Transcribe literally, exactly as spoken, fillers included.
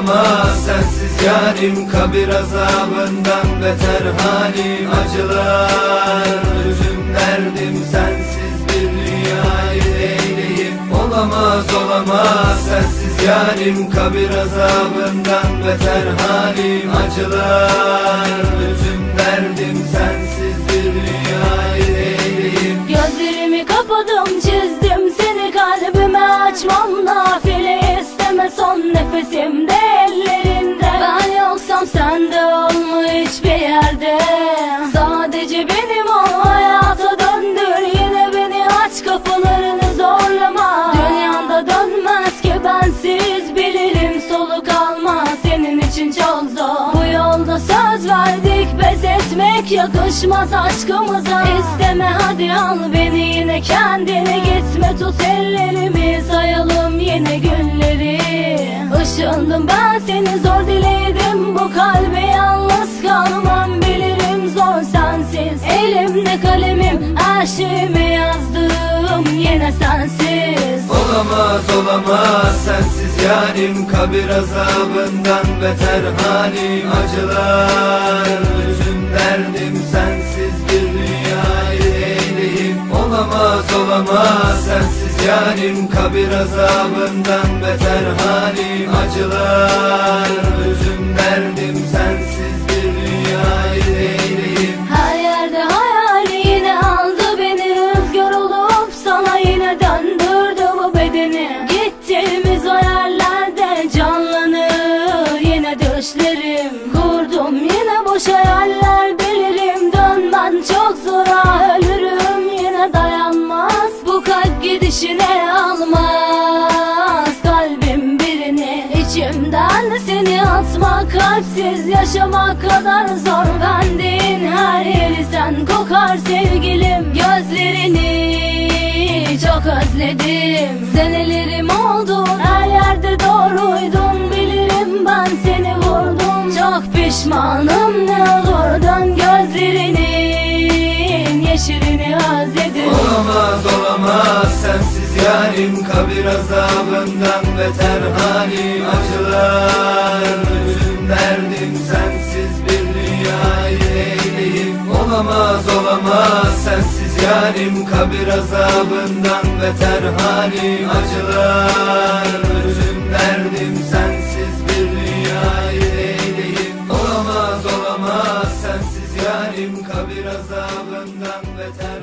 olamaz sensiz yarim, kabir azabından beter halim. Acılar tüm derdim, sensiz bir dünyayı eyleyim. Olamaz olamaz sensiz yarim, kabir azabından beter halim. Acılar tüm derdim, sensiz bir dünyayı eyleyim. Gözlerimi kapadım, çizdim seni, kalbime açmam nafile. İsteme son nefesimde ellerinde. Ben yoksam sen de olma hiçbir yerde. Sadece benim ol, hayata döndür. Yine beni aç, kapılarını zorlama. Dünyanda dönmez ki bensiz, bilirim soluk alma. Senin için çok zor. Bu yolda söz verdik, pes etmek yakışmaz aşkımıza. İsteme hadi al beni yine kendine, gitme tut ellerimi, sayalım yine günleri. Işındım ben seni, zor diledim bu kalbe, yalnız kalmam bilirim zor sensiz. Elimde kalemim, her şeyimi yazdım yine sensiz. Olamaz olamaz sensiz yarim, kabir azabından beter halim. Acılar tüm derdim, sensiz bir dünyayı eyleyim. Olamaz olamaz sensiz yarim, kabir azabından beter halim. Acılar tüm derdim, sensiz bir dünyayı eyleyim. Her yerde hayali yine aldı beni, rüzgar olup sana yine döndürdü bu bedeni. Gittiğimiz o yerlerde canlanır yine düşlerim. Kurdum yine boş hayaller, bilirim dönmen çok zor, ah ölürüm yine dayanmaz. Bu kalp gidişine almaz kalbim birini. İçimden seni atmak, kalpsiz yaşamak kadar zor. Bendiğin her yeri sen kokar sevgilim. Gözlerini çok özledim, senelerim oldu, her yerde doğruydun. Bilirim ben seni vurdum, çok pişmanım, ne olur dön. Gözlerinin yeşilini özledim. Olamaz olamaz sensiz yarim, kabir azabından beter halim. Acılar tüm derdim, sensiz bir dünyayı eyleyim. Olamaz olamaz sensiz yarim, kabir azabından beter halim. Acılar tüm derdim, sensiz bir dünyayı eyleyim. Olamaz olamaz sensiz yarim, kabir azabından beter